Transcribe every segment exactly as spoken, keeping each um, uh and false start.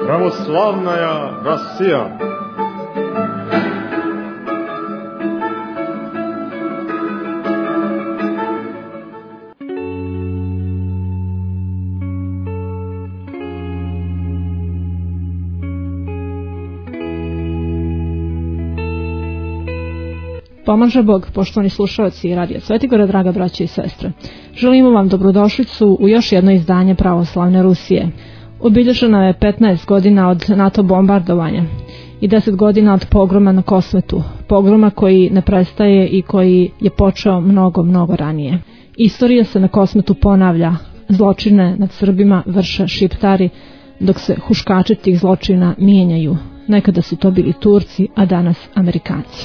Православная Россия. Pomaže Bog, poštovani slušalci Radio Svetigora, draga braće i sestre. Želimo vam dobrodošlicu u još jedno izdanje Pravoslavne Rusije. Obilježeno je petnaest godina od NATO bombardovanja i deset godina od pogroma na Kosmetu, pogroma koji ne prestaje i koji je počeo mnogo, mnogo ranije. Istorija se na Kosmetu ponavlja, zločine nad Srbima vrše Šiptari, dok se huškači tih zločina mijenjaju. Nekada su to bili Turci, a danas Amerikanci.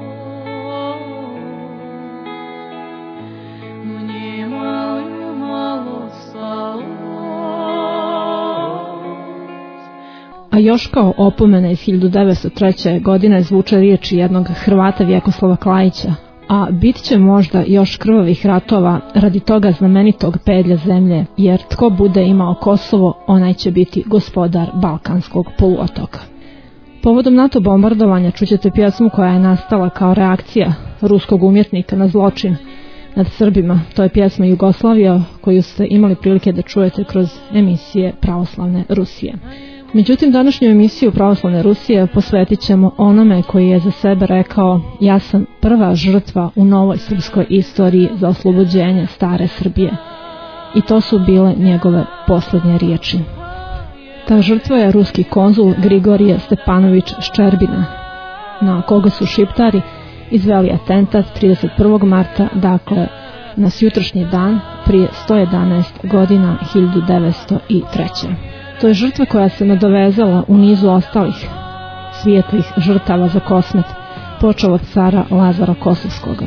A još kao opomena iz hiljadu devetsto treće. godine zvuče riječi jednog Hrvata Vjekoslava Klajića, a bit će možda još krvavih ratova radi toga znamenitog pedlja zemlje, jer tko bude imao Kosovo, onaj će biti gospodar Balkanskog poluotoka. Povodom NATO bombardovanja čućete pjesmu koja je nastala kao reakcija ruskog umjetnika na zločin nad Srbima. To je pjesma Jugoslavija koju ste imali prilike da čujete kroz emisije Pravoslavne Rusije. Međutim, današnju emisiju Pravoslavne Rusije posvetit ćemo onome koji je za sebe rekao: ja sam prva žrtva u novoj srpskoj istoriji za oslobođenje stare Srbije. I to su bile njegove posljednje riječi. Ta žrtva je ruski konzul Grigorije Stepanović Ščerbina, na koga su Šiptari izveli atentat trideset prvog marta, dakle na jutrošnji dan prije sto jedanaest godina, hiljadu devetsto treće. To je žrtva koja se nadovezala u nizu ostalih svijetlih žrtava za Kosmet, počeo od cara Lazara Kosovskoga.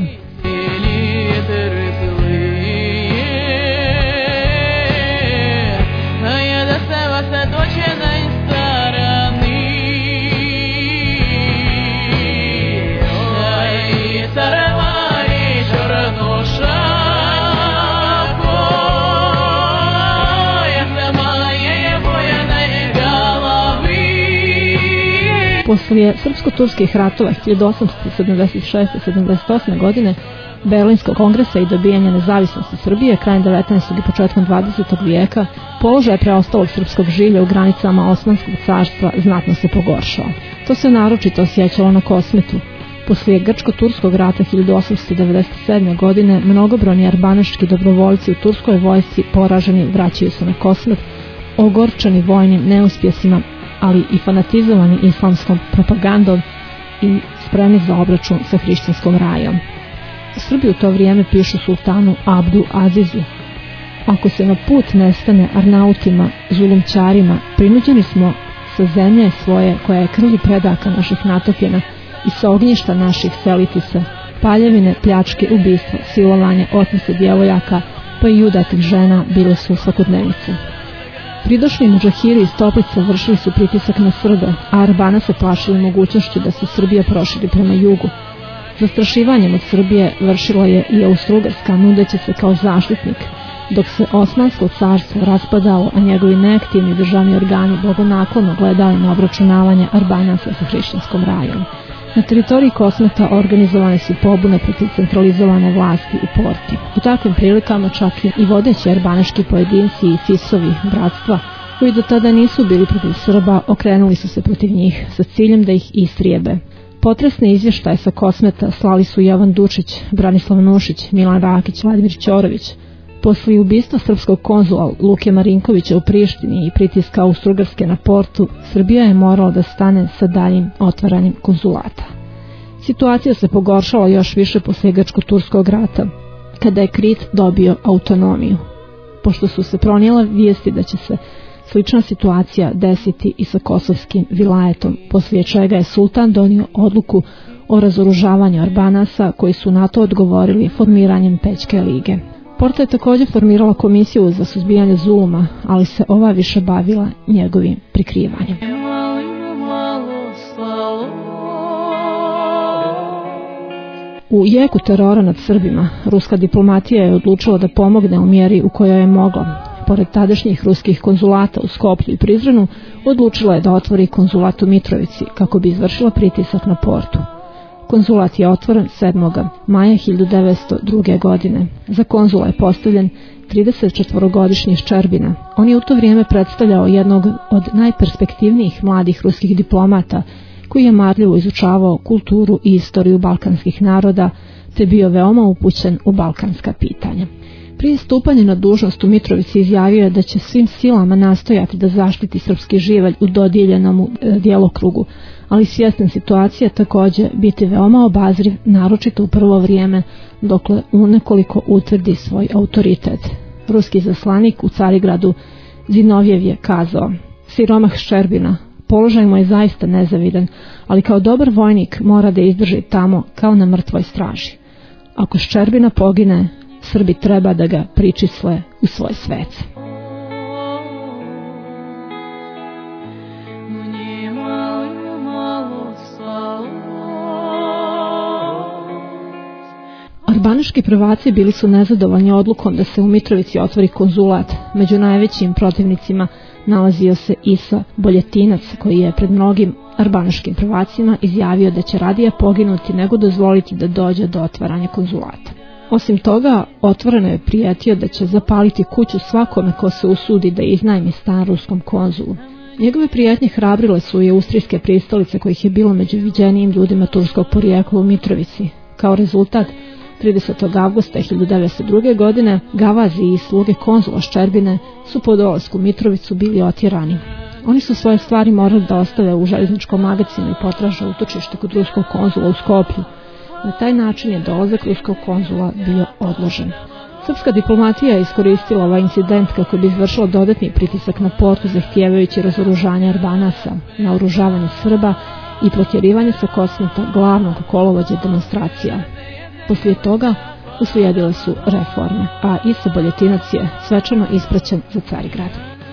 Poslije srpsko-turskih ratova hiljadu osamsto sedamdeset šeste sedamdeset osme. godine, Berlinskog kongresa i dobijanja nezavisnosti Srbije krajem devetnaestog i početkom dvadesetog vijeka, položaj preostalog srpskog žilja u granicama Osmanskog carstva znatno se pogoršao. To se naročito osjećalo na Kosmetu. Poslije grčko-turskog rata hiljadu osamsto devedeset sedme. godine, mnogobrojni arbanaški dobrovoljci u turskoj vojsci poraženi vraćaju se na Kosmet, ogorčeni vojnim neuspjesima, ali i fanatizovani islamskom propagandom i spremni za obračun sa hrišćanskom rajom. Srbi u to vrijeme pišu sultanu Abdu Azizu: ako se na put nestane Arnautima, zulumčarima, prinuđeni smo sa zemlje svoje koja je krvlju predaka naših natopljena i sa ognjišta naših seliti se, paljevine, pljačke, ubistva, silovanje, otmice djevojaka, pa i udatih žena bile su svakodnevnice. Pridošli mudžahiri iz Toplica vršili su pritisak na Srbe, a Arbana se plašili mogućnošću da se Srbija proširi prema jugu. Zastrašivanjem od Srbije vršila je i Austro-Ugarska, nudeći se kao zaštitnik, dok se Osmansko carstvo raspadalo, a njegovi neaktivni državni organi blagonaklono gledali na obračunavanje Arbanaca sa hrišćanskom rajom. Na teritoriji Kosmeta organizovane su pobune protiv centralizovane vlasti u Porti. U takvim prilikama čak i vodeći arbanaški pojedinci i sisovi bratstva, koji do tada nisu bili protiv Srba, okrenuli su se protiv njih sa ciljem da ih istrijebe. Potresne izvještaje sa Kosmeta slali su Jovan Dučić, Branislav Nušić, Milan Rakić, Vladimir Ćorović. Poslije ubistva srpskog konzula Luke Marinkovića u Prištini i pritiska Austro-Ugarske na Portu, Srbija je morala da stane sa daljim otvaranjem konzulata. Situacija se pogoršala još više poslije grčko-turskog rata, kada je Krit dobio autonomiju, pošto su se pronijele vijesti da će se slična situacija desiti i sa kosovskim vilajetom, poslije čega je sultan donio odluku o razoružavanju Arbanasa, koji su na to odgovorili formiranjem Pećke lige. Porta je također formirala komisiju za suzbijanje zuluma, ali se ova više bavila njegovim prikrivanjem. U jeku terora nad Srbima, ruska diplomatija je odlučila da pomogne u mjeri u kojoj je mogla. pored tadašnjih ruskih konzulata u Skoplju i Prizrenu, odlučila je da otvori konzulat u Mitrovici kako bi izvršila pritisak na portu. Konzulat je otvoren sedmog maja hiljadu devetsto druge. godine. Za konzula je postavljen tridesetčetvorogodišnji Ščerbina. On je u to vrijeme predstavljao jednog od najperspektivnijih mladih ruskih diplomata koji je marljivo izučavao kulturu i istoriju balkanskih naroda te bio veoma upućen u balkanska pitanja. Prije stupanja na dužnost u Mitrovici izjavio je da će svim silama nastojati da zaštiti srpski živalj u dodijeljenom mu e, djelokrugu, ali svjestan situacije također biti veoma obazriv, naročito u prvo vrijeme, dokle unekoliko utvrdi svoj autoritet. Ruski zaslanik u Carigradu Zinovjev je kazao: siromah Ščerbina, položaj mu je zaista nezavidan, ali kao dobar vojnik mora da izdrži tamo kao na mrtvoj straži. Ako Ščerbina pogine, Srbi treba da ga pričisle u svoj svece. Arbanaški prvaci bili su nezadovoljni odlukom da se u Mitrovici otvori konzulat. Među najvećim protivnicima nalazio se Isa Boljetinac, koji je pred mnogim arbanaškim prvacima izjavio da će radije poginuti nego dozvoliti da dođe do otvaranja konzulata. Osim toga, otvoreno je prijetio da će zapaliti kuću svakome ko se usudi da iznajmi stan ruskom konzulu. Njegove prijetnje hrabrile su i austrijske pristalice kojih je bilo među viđenijim ljudima turskog porijekla u Mitrovici. Kao rezultat, tridesetog avgusta hiljadu devetsto druge. godine gavazi i sluge konzula Ščerbine su po dolasku u Mitrovicu bili otjerani. Oni su svoje stvari morali da ostave u željezničkom magacinu i potraže utočište kod ruskog konzula u Skoplju. Na taj način je dolazak ruskog konzula bio odložen. Srpska diplomatija je iskoristila ovaj incident kako bi izvršila dodatni pritisak na portu zahtijevajući razoružanje Arbanasa, naoružavanje Srba i protjerivanje sa Kosmeta glavnog kolovođe demonstracija. Poslije toga uslijedile su reforme, a Isa Boljetinac je svečano ispraćen za Carigrad.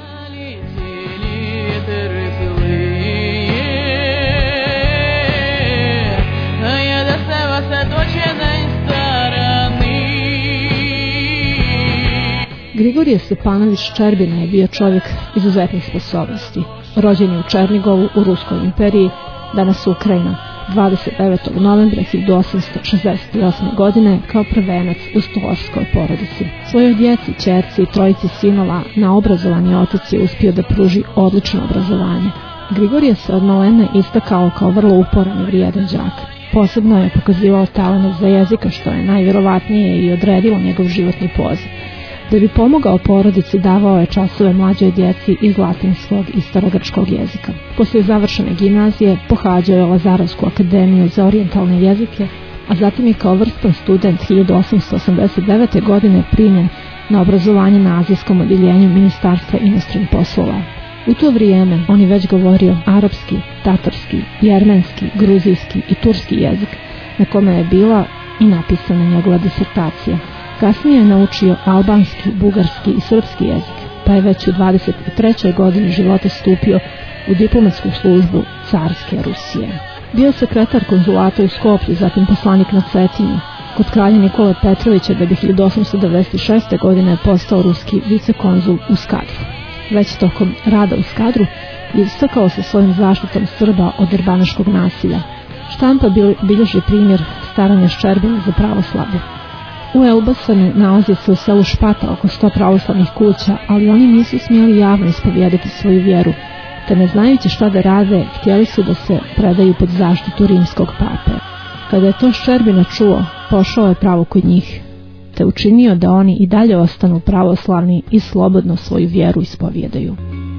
Grigorije Stepanović Ščerbina je bio čovjek izuzetnih sposobnosti. Rođen je u Černigovu u Ruskoj imperiji, danas Ukrajina, dvadeset devetog novembra hiljadu osamsto šezdeset osme. godine kao prvenac u stolarskoj porodici. Svojoj djeci, ćerci i trojici sinova na obrazovani otac je uspio da pruži odlično obrazovanje. Grigorije se od malena istakao kao vrlo uporan i vrijedan đak. Posebno je pokazivao talenat za jezika, što je najvjerovatnije i odredilo njegov životni poziv. Da bi pomogao porodici, davao je časove mlađoj djeci iz latinskog i starogrčkog jezika. Poslije završene gimnazije pohađao je Lazarovsku akademiju za orijentalne jezike, a zatim je kao vrstan student hiljadu osamsto osamdeset devete. godine primjen na obrazovanje na azijskom odjeljenju Ministarstva inostranih poslova. U to vrijeme on je već govorio arapski, tatarski, jermenski, gruzijski i turski jezik, na kome je bila i napisana njegova disertacija. Kasnije je naučio albanski, bugarski i srpski jezik, pa je već u dvadeset trećoj. godini života stupio u diplomatsku službu carske Rusije. Bio sekretar konzulata u Skoplju, zatim poslanik na Cetinju kod kralja Nikole Petrovića, da bi hiljadu osamsto devedeset šeste. godine postao ruski vicekonzul u Skadru. Već tokom rada u Skadru je istakao se svojim zaštitom Srba od arbanaškog nasilja. Štampa bilježi primjer staranja Ščerbine za pravoslavlje. U Elbasanu nalazi se u selu Špata oko sto pravoslavnih kuća, ali oni nisu smjeli javno ispovijedati svoju vjeru, te ne znajući šta da rade, htjeli su da se predaju pod zaštitu rimskog pape. Kada je to Ščerbina čuo, pošao je pravo kod njih, te učinio da oni i dalje ostanu pravoslavni i slobodno svoju vjeru ispovijedaju.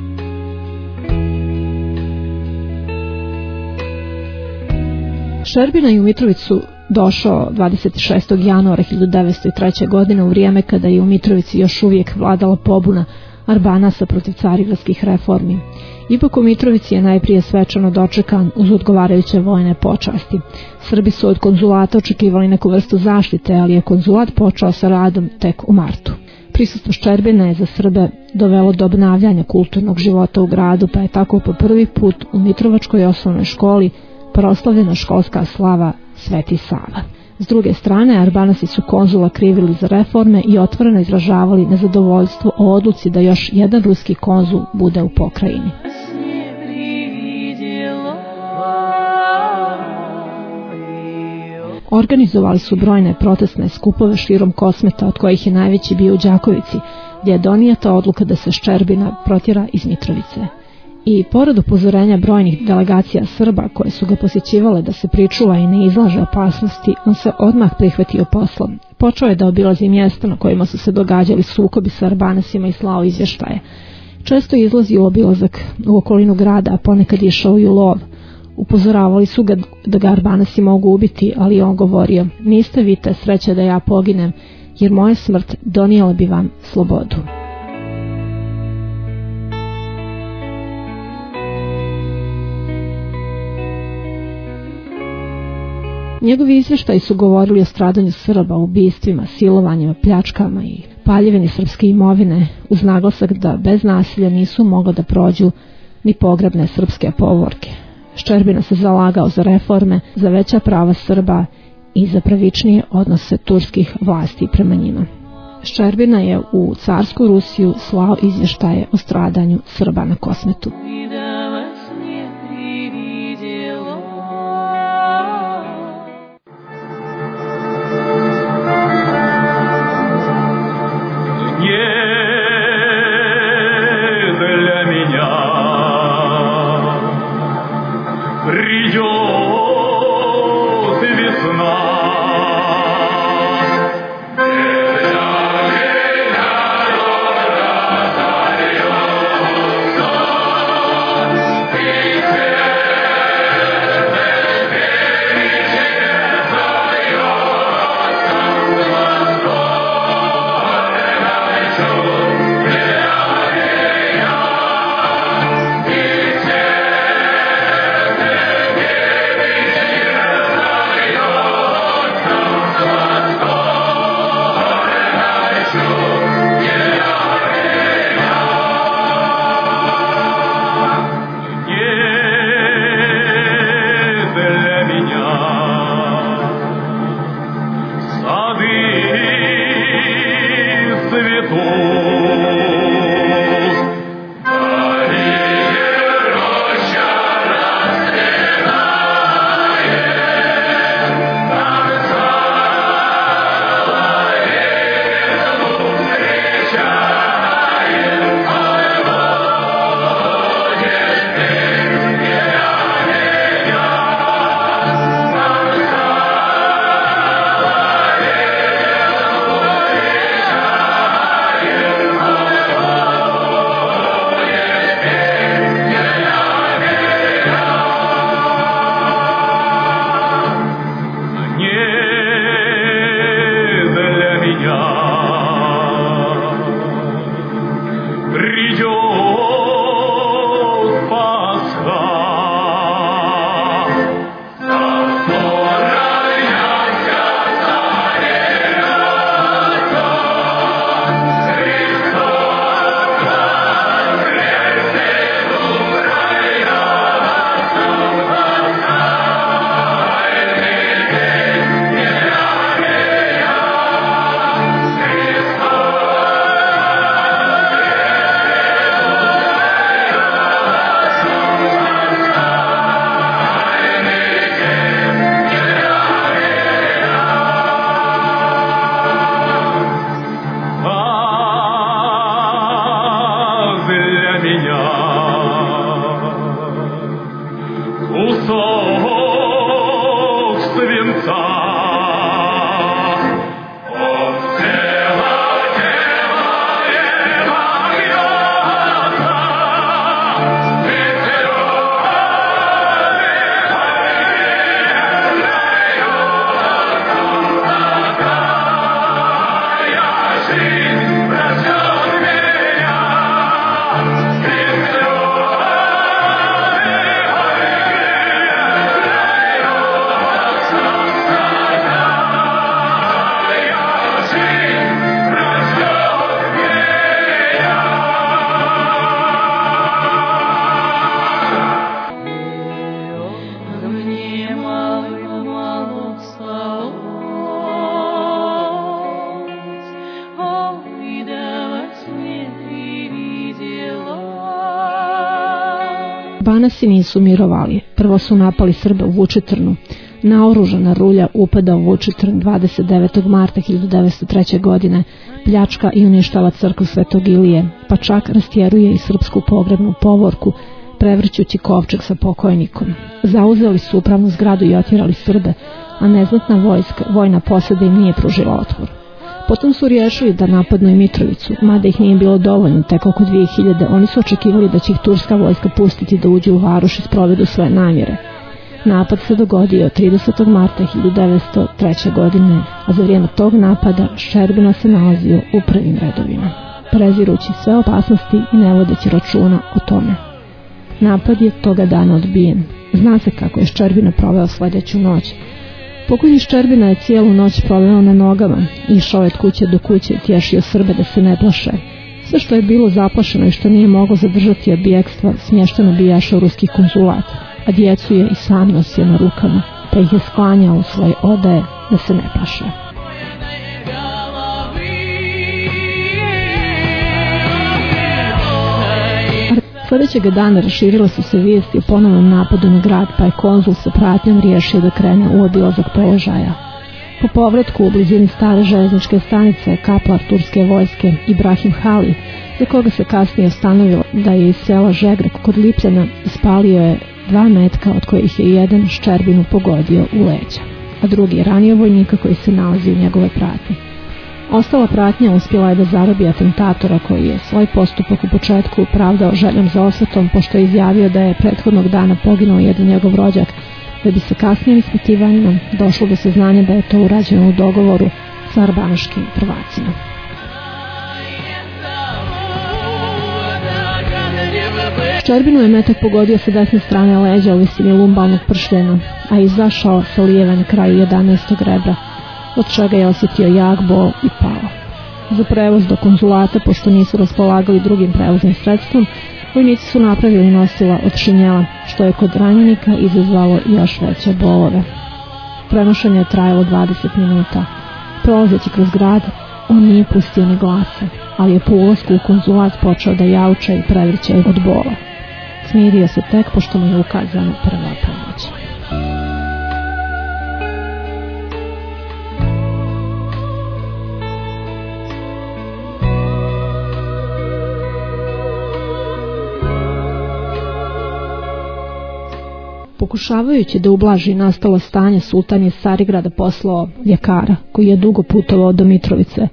Ščerbina je u Mitrovicu došao dvadeset šestog januara hiljadu devetsto treće. godine u vrijeme kada je u Mitrovici još uvijek vladala pobuna Arbanasa protiv carigradskih reformi. Ipak u Mitrovici je najprije svečano dočekan uz odgovarajuće vojne počasti. Srbi su od konzulata očekivali neku vrstu zaštite, ali je konzulat počeo sa radom tek u martu. Prisustvo Ščerbine je za Srbe dovelo do obnavljanja kulturnog života u gradu, pa je tako po prvi put u Mitrovačkoj osnovnoj školi proslavljena školska slava Sveti Sava. S druge strane, Arbanasi su konzula krivili za reforme i otvoreno izražavali nezadovoljstvo o odluci da još jedan ruski konzul bude u pokrajini. Organizovali su brojne protestne skupove širom Kosmeta, od kojih je najveći bio u Đakovici, gdje je donijeta odluka da se Ščerbina protjera iz Mitrovice. I pored upozorenja brojnih delegacija Srba koje su ga posjećivale da se pričuva i ne izlaže opasnosti, on se odmah prihvatio poslom. Počeo je da obilazi mjesta na kojima su se događali sukobi sa Arbanasima i slao izvještaje. Često je izlazio u obilazak u okolinu grada, a ponekad išao i u lov. Upozoravali su ga da ga Arbanasi mogu ubiti, ali on govorio: niste vi te sreće da ja poginem, jer moja smrt donijela bi vam slobodu. Njegovi izvještaji su govorili o stradanju Srba, ubistvima, silovanjima, pljačkama i paljevini srpske imovine, uz naglasak da bez nasilja nisu mogli da prođu ni pogrebne srpske povorke. Ščerbina se zalagao za reforme, za veća prava Srba i za pravičnije odnose turskih vlasti prema njima. Ščerbina je u carsku Rusiju slao izvještaje o stradanju Srba na Kosmetu. Brasil, Brasil, Banasi nisu mirovali. Prvo su napali Srbe u Vučitrnu. Naoružana rulja upada u Vučitrn dvadeset devetog marta hiljadu devetsto treće. godine, pljačka i uništava crkvu Svetog Ilije, pa čak rastjeruje i srpsku pogrebnu povorku, prevrćući kovčeg sa pokojnikom. Zauzeli su upravnu zgradu i otjerali Srbe, a neznatna vojska, vojna posada im nije pružila otpor. Potom su riješili da napadnu i Mitrovicu, mada ih nije bilo dovoljno, tek oko dvije hiljade, oni su očekivali da će ih turska vojska pustiti da uđu u varoš i sprovedu svoje namjere. Napad se dogodio tridesetog marta hiljadu devetsto treće. godine, a za vrijeme tog napada Ščerbina se nalazio u prvim redovima, prezirući sve opasnosti i ne vodeći računa o tome. Napad je toga dana odbijen. Zna se kako je Ščerbina proveo sljedeću noć. Pokojni Ščerbina je cijelu noć proveo na nogama, išao je od kuće do kuće i tješio Srbe da se ne plaše. Sve što je bilo zaplašeno i što nije moglo zadržati od bijegstva smješteno bijaše u ruski konzulat, a djecu je i sam nosio na rukama, pa ih je sklanjao u svoje odaje da se ne plaše. Sljedećeg dana raširile su se vijesti o ponovnom napadu na grad, pa je konzul sa pratnjom riješio da krene u obilazak položaja. Po povratku u blizini stare željezničke stanice kaplar turske vojske Ibrahim Hali, za koga se kasnije ustanovilo da je iz sela Žegrek kod Lipljana, ispalio je dva metka od kojih je jedan Ščerbinu pogodio u leđa, a drugi je ranio vojnika koji se nalazi u njegove pratnji. Ostala pratnja uspjela je da zarobi atentatora koji je svoj postupak u početku pravdao željom za osvetom, pošto je izjavio da je prethodnog dana poginuo jedan njegov rođak, da bi se kasnijim ispitivanjima došlo do saznanja da je to urađeno u dogovoru sa arbanaškim prvacima. Ščerbinu je metak pogodio sa desne strane leđa u visini lumbalnog pršljena, a izašao sa lijeve na kraju jedanaestog rebra, od čega je osjetio jak bol i pao. Za prevoz do konzulata, pošto nisu raspolagali drugim prevoznim sredstvom, vojnici su napravili nosila od šinjela, što je kod ranjenika izazvalo još veće bolove. Prenošenje je trajalo dvadeset minuta. Prolazeći kroz grad, on nije pustio ni glasa, ali je po ulasku u konzulat počeo da jauče i prevrće od bola. Smirio se tek pošto mu je ukazana prva pomoć. Pokušavajući da ublaži nastalo stanje, sultan je iz Carigrada poslao ljekara koji je dugo putovao do Mitrovice,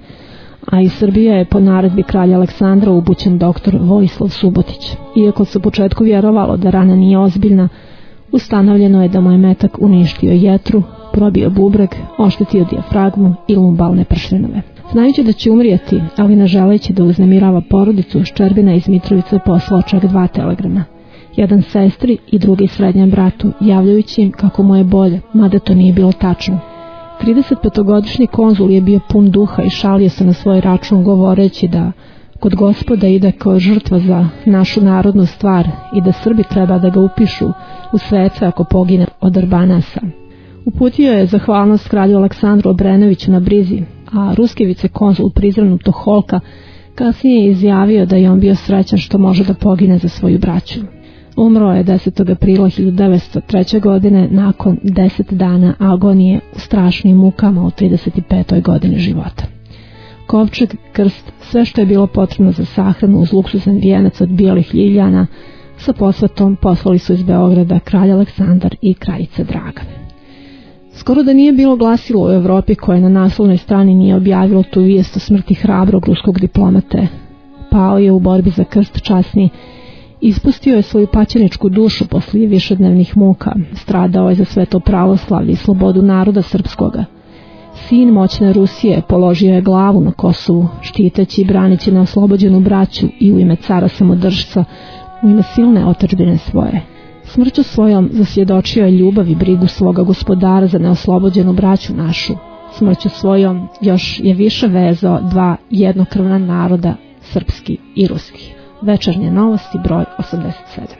a iz Srbije je po naredbi kralja Aleksandra upućen doktor Vojislav Subotić. Iako se u početku vjerovalo da rana nije ozbiljna, ustanovljeno je da mu je metak uništio jetru, probio bubreg, oštetio dijafragmu i lumbalne pršljenove. Znajući da će umrijeti, ali ne želeći da uznemirava porodicu, Ščerbina iz Mitrovice poslao čak dva telegrama. Jedan sestri i drugi srednjem bratu, javljajući im kako mu je bolje, mada to nije bilo tačno. tridesetpetogodišnji konzul je bio pun duha i šalio se na svoj račun govoreći da kod Gospoda ide kao žrtva za našu narodnu stvar i da Srbi treba da ga upišu u svece ako pogine od Arbanasa. Uputio je zahvalnost kralju Aleksandru Obrenoviću na brizi, a ruski vicekonzul Prizren Toholka kasnije je izjavio da je on bio srećan što može da pogine za svoju braću. Umro je desetog aprila hiljadu devetsto treće. godine nakon deset dana agonije u strašnim mukama u trideset petoj godini života. Kovčeg, krst, sve što je bilo potrebno za sahranu uz luksuzan vijenac od bijelih ljiljana sa posvetom poslali su iz Beograda kralj Aleksandar i kraljica Draga. Skoro da nije bilo glasilo u Evropi koje na naslovnoj strani nije objavilo tu vijest o smrti hrabrog ruskog diplomate. Pao je u borbi za krst časni, ispustio je svoju paćeničku dušu poslije višednevnih muka, stradao je za sve to pravoslavlje i slobodu naroda srpskoga. Sin moćne Rusije položio je glavu na Kosovu, štiteći i branići na oslobođenu braću i u ime cara samodržca, u ime silne otadžbine svoje. Smrću svojom zasvjedočio je ljubav i brigu svoga gospodara za neoslobođenu braću našu. Smrću svojom još je više vezao dva jednokrvna naroda, srpski i ruski. Večernje novosti, broj osamdeset sedam.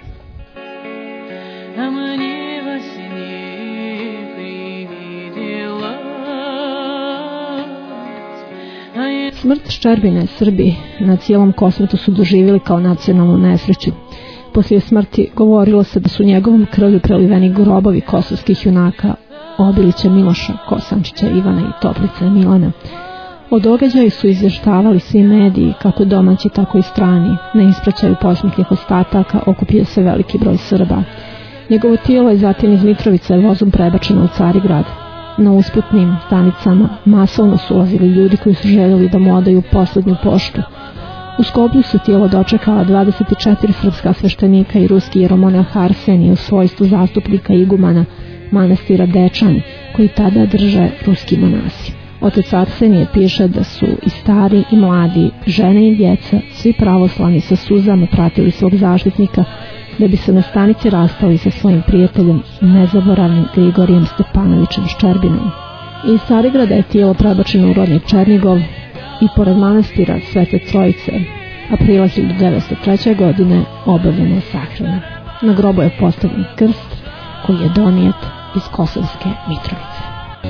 Smrt Ščerbine Srbi na cijelom kosmetu su doživjeli kao nacionalnu nesreću. Poslije smrti govorilo se da su njegovom krvlju preliveni grobovi kosovskih junaka Obilića Miloša, Kosančića Ivana i Toplice Milana. O događaju su izvještavali svi mediji, kako domaći, tako i strani. Na ispraćaju posmrtnih ostataka okupio se veliki broj Srba. Njegovo tijelo je zatim iz Mitrovice vozom prebačeno u Carigrad. Na usputnim stanicama masovno su ulazili ljudi koji su željeli da mu odaju posljednju poštu. U Skoplju su tijelo dočekala dvadeset četiri srpska sveštenika i ruski jeromonah Arsenij u svojstvu zastupnika igumana manastira Dečani, koji tada drže ruski monasi. Otac Arsenije piše da su i stari i mladi, žene i djeca, svi pravoslavni sa suzama pratili svog zaštitnika da bi se na stanici rastali sa svojim prijateljem, nezaboravnim Grigorijem Stepanovićem Ščerbinom. Iz Carigrada je tijelo prebačeno u rodni Černigov i pored manastira Svete Trojice aprila hiljadu devetsto treće. godine obavljena je sahrana. Na grobu je postavljen krst koji je donijet iz Kosovske Mitrovice.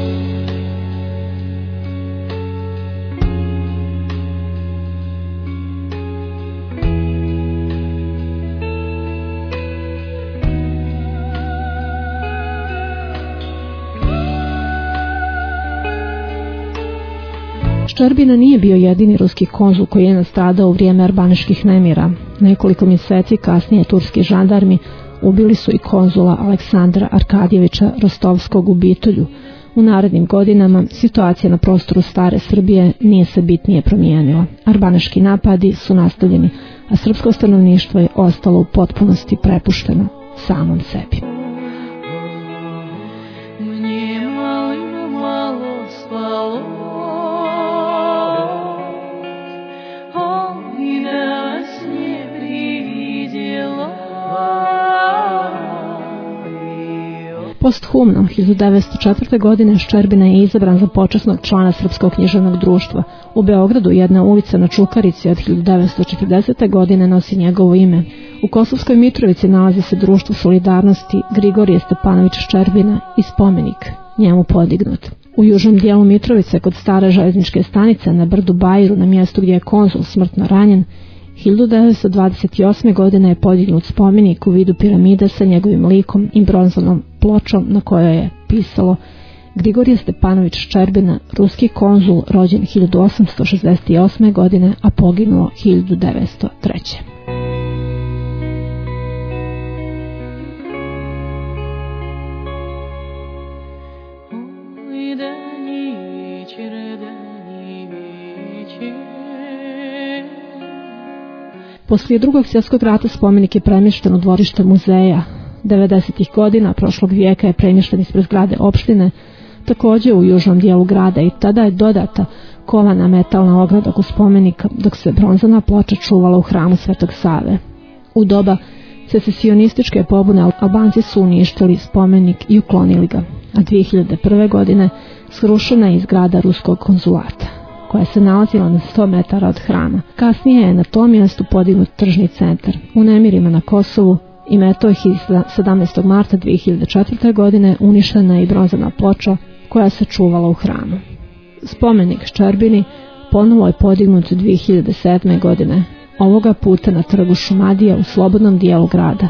Ščerbina nije bio jedini ruski konzul koji je nastradao u vrijeme arbaneških nemira. Nekoliko mjeseci kasnije turski žandarmi ubili su i konzula Aleksandra Arkadjevića Rostovskog u Bitolju. U narednim godinama situacija na prostoru stare Srbije nije se bitnije promijenila. Arbaneški napadi su nastavljeni, a srpsko stanovništvo je ostalo u potpunosti prepušteno samom sebi. Posthumno, hiljadu devetsto četvrte. godine Ščerbina je izabran za počasnog člana Srpskog književnog društva. U Beogradu jedna ulica na Čukarici od hiljadu devetsto četrdesete. godine nosi njegovo ime. U Kosovskoj Mitrovici nalazi se društvo solidarnosti Grigorije Stepanović Ščerbina i spomenik njemu podignut. U južnom dijelu Mitrovice, kod stare željezničke stanice na brdu Bajru, na mjestu gdje je konzul smrtno ranjen, hiljadu devetsto dvadeset osme. godine je podignut spomenik u vidu piramide sa njegovim likom i bronzanom pločom na kojoj je pisalo Grigorije Stepanović Ščerbina, ruski konzul, rođen hiljadu osamsto šezdeset osme. godine, a poginuo hiljadu devetsto treće. Poslije drugog svjetskog rata spomenik je premješten u dvorište muzeja. devedesetih godina prošlog vijeka je premješten ispred zgrade opštine, također u južnom dijelu grada, i tada je dodata kovana metalna ograda oko spomenika, dok se bronzana ploča čuvala u hramu Svetog Save. U doba secesionističke pobune Albanci su uništili spomenik i uklonili ga, a dvije hiljade prve. godine srušena je i zgrada ruskog konzulata, koja se nalazila na sto metara od hrama. Kasnije je na tom mjestu podignut tržni centar. U nemirima na Kosovu i Metohiji sedamnaestog marta dvije hiljade četvrte. godine uništena je i bronzana ploča koja se čuvala u hramu. Spomenik Ščerbini ponovo je podignut dvije hiljade sedme. godine, ovoga puta na trgu Šumadija u slobodnom dijelu grada.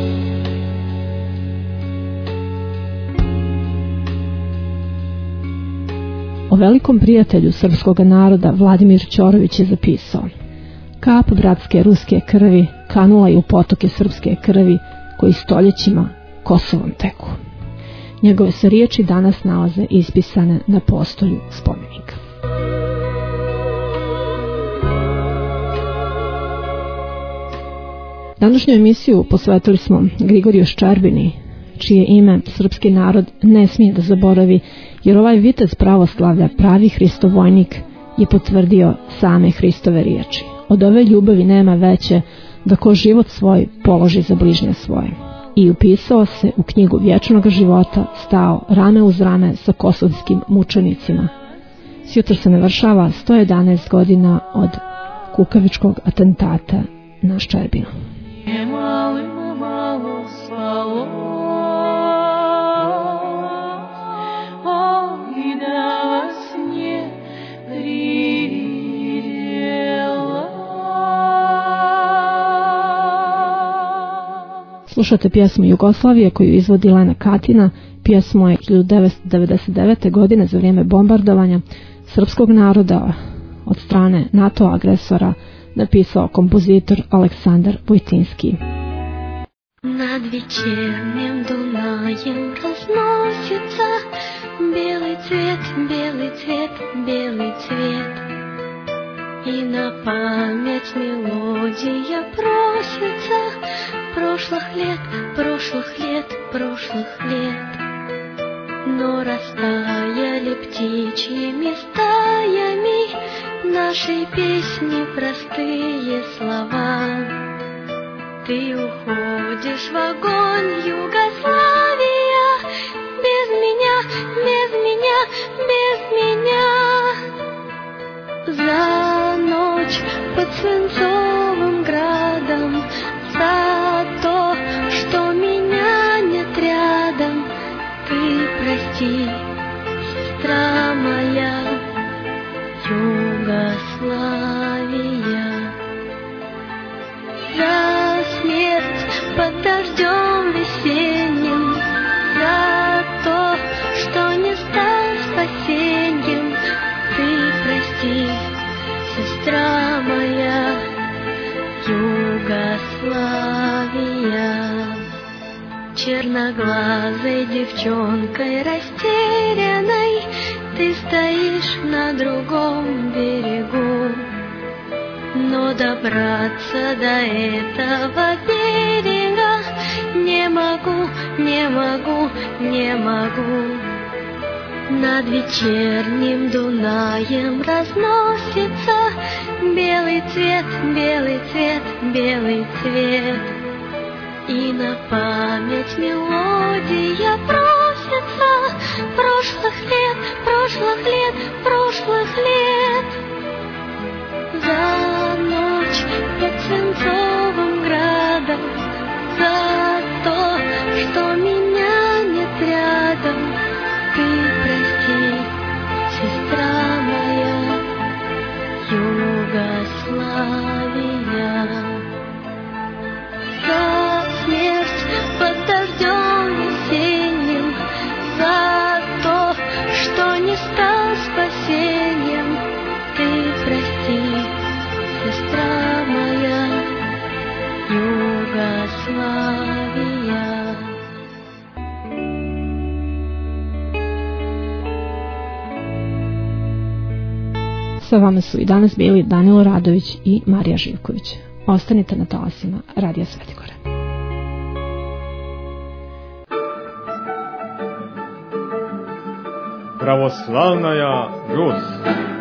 O velikom prijatelju srpskog naroda Vladimir Ćorović je zapisao: kap bratske ruske krvi kanula je u potoke srpske krvi koji stoljećima Kosovom teku. Njegove se riječi danas nalaze ispisane na postolju spomenika. Današnju emisiju posvetili smo Grigoriju Ščerbini, čije ime srpski narod ne smije da zaboravi, jer ovaj vitez pravoslavlja, pravi Hristovojnik, je potvrdio same Hristove riječi: od ove ljubavi nema veće, da ko život svoj položi za bližnje svoje. I upisao se u knjigu vječnog života, stao rame uz rame sa kosovskim mučenicima. Sjutra se navršava sto jedanaest godina od kukavičkog atentata na Ščerbinu. Slušate pjesmu Jugoslavije koju izvodi Lena Katina. Pjesmu je hiljadu devetsto devedeset devete. godine za vrijeme bombardovanja srpskog naroda od strane NATO agresora napisao kompozitor Aleksandar Vojtinski. Над вечерним Дунаем разносится белый цвет, белый цвет, белый цвет. И на память мелодия просится прошлых лет, прошлых лет, прошлых лет. Но растаяли птичьими стаями нашей песни простые слова. Ты уходишь в огонь, Югославия, без меня, без меня, без меня. За ночь под свинцовым градом, за то, что меня нет рядом. Ты прости, сестра моя, Югославия. За смерть под дождем весенним, за то, что не стал спасеньем. Ты прости, сестра моя, Югославия. Черноглазой девчонкой растерянной ты стоишь на другом берегу. Но добраться до этого берега не могу, не могу, не могу. Над вечерним Дунаем разносится белый цвет, белый цвет, белый цвет. И на память мелодия просится прошлых лет, прошлых лет, прошлых лет. За ночь под свинцовым градом, за то, что меня нет рядом. Ты прости, сестра моя, Югославия. За смерть под дождем весенним, за то, что не стал спасением. Ты прости, сестра моя, Югославия. Sa vama su i danas bili Danilo Radović i Marija Živković. Ostanite na talasima Radija Svetigora. Православная Русь.